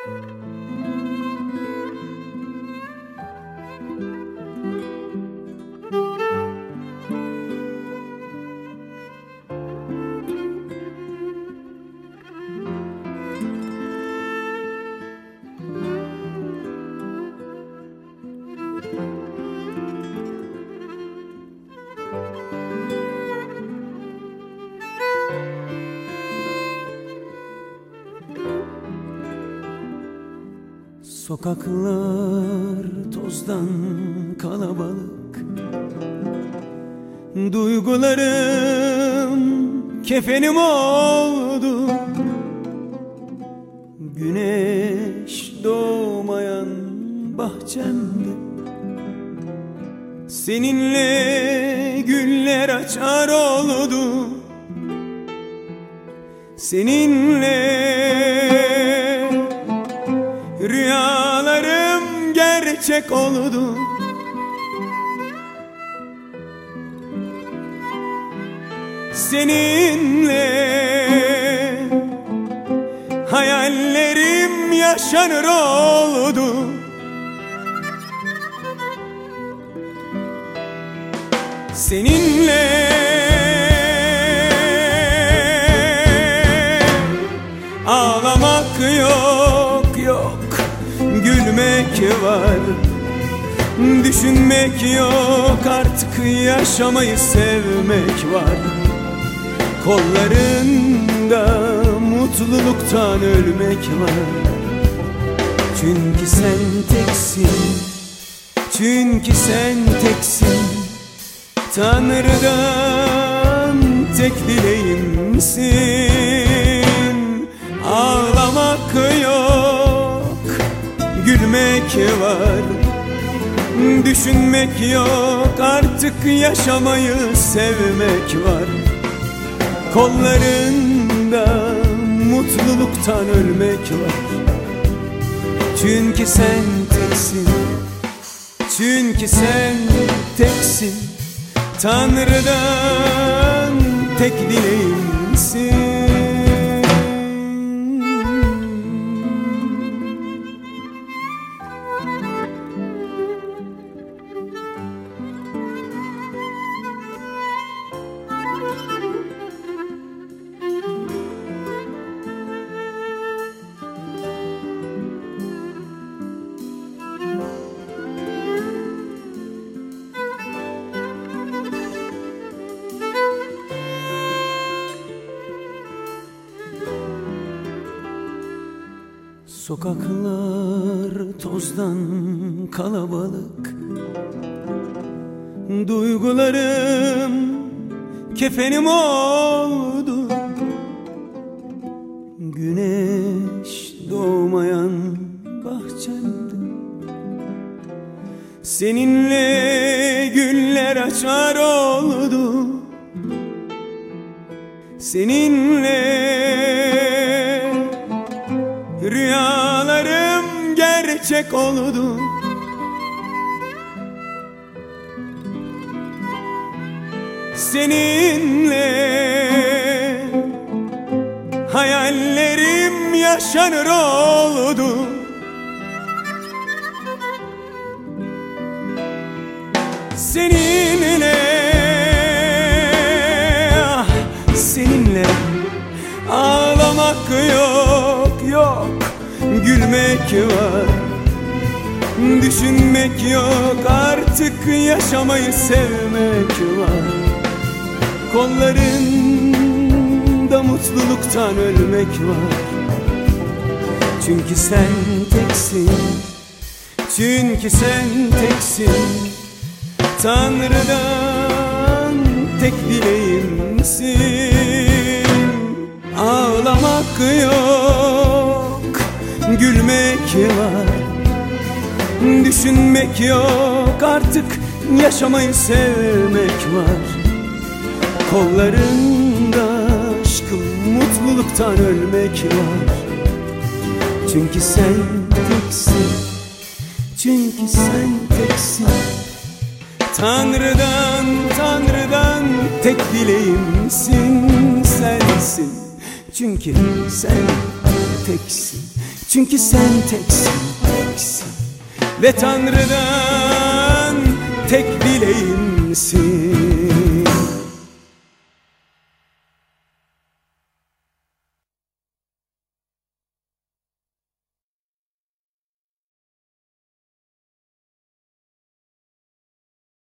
Sokaklar tozdan kalabalık, duygularım kefenim oldu. Güneş doğmayan bahçemde seninle güller açar oldu. Seninle rüyalarım gerçek oldu. Seninle hayallerim yaşanır oldu. Seninle ağlamak yok, yok, gülmek var. Düşünmek yok, artık yaşamayı sevmek var. Kollarında mutluluktan ölmek var. Çünkü sen teksin, çünkü sen teksin. Tanrı'dan tek dileğimsin. Ağlamak yok, gülmek var. Düşünmek yok, artık yaşamayı sevmek var. Kollarında mutluluktan ölmek var. Çünkü sen teksin, çünkü sen teksin. Tanrı'dan tek dileğimsin. Sokaklar tozdan kalabalık, duygularım kefenim oldu. Güneş doğmayan bahçemde seninle güller açar oldu. Seninle rüyalarım gerçek oldu. Seninle hayallerim yaşanır oldu. Seninle, ah, seninle ağlamak yok, yok, gülmek var. Düşünmek yok, artık yaşamayı sevmek var. Kollarında mutluluktan ölmek var. Çünkü sen teksin, çünkü sen teksin. Tanrı'dan tek dileğimsin. Ağlamak yok, gülmek var. Düşünmek yok, artık yaşamayı sevmek var. Kollarında aşkım mutluluktan ölmek var. Çünkü sen teksin, çünkü sen teksin. Tanrı'dan, Tanrı'dan tek dileğimsin sensin. Çünkü sen teksin, Çünkü sen teksin, teksin. Ve Tanrı'dan tek dileğim